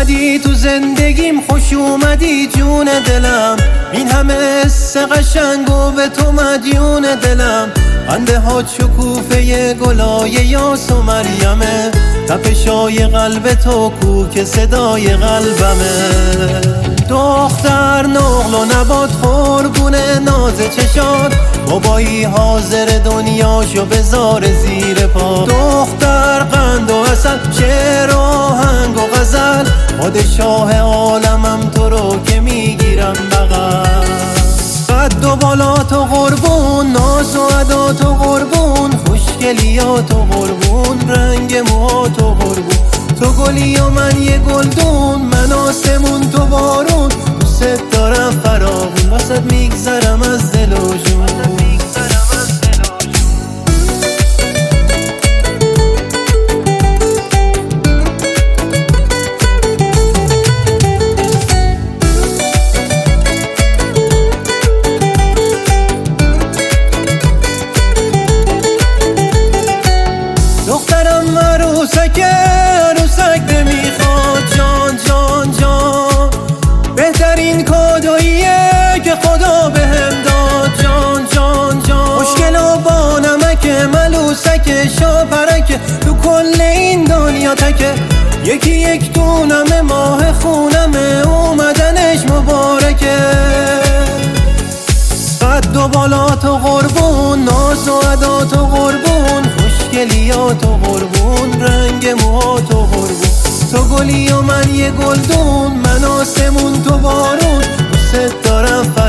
اومدی تو زندگیم، خوش اومدی جون دلم، این همه حس قشنگ و به تو مدیون دلم. خنده ها شکوفه گلای یاس و مریمه، تپشای قلب تو کو که صدای قلبمه. دختر نقل و نبات قربونه ناز چشات، بابایی حاضر دنیاشو بذار زیر پا. دختر قند و عسل، شعر و آهنگ و غزل، پادشاه عالمم تو رو که میگیرم بغل. قد و بالات و قربون، ناز و عدات و قربون، خوشگلیات و قربون، رنگ موهات و قربون. تو گلی و من یه گلدون، من آسمون تو بارون، دوست دارم فراغون، واسه میگذرم از دل و جون. دخترم عروسک نمیخواد جان جان جان، بهترین کادوییه که خدا بهم داد جان جان جان. مشکل و با نمک ملوسک شاپرک، تو کل این دنیا تکه، یکی یک دونم ماه خونمه، اومدنش مبارکه. قد و بالات و قربون، ناز و عدات و قربون، خوشگلیات و قربون، رنگ موهات و قربون. تو گلی و من یه گلدون، من آسمون تو بارون، دوست دارم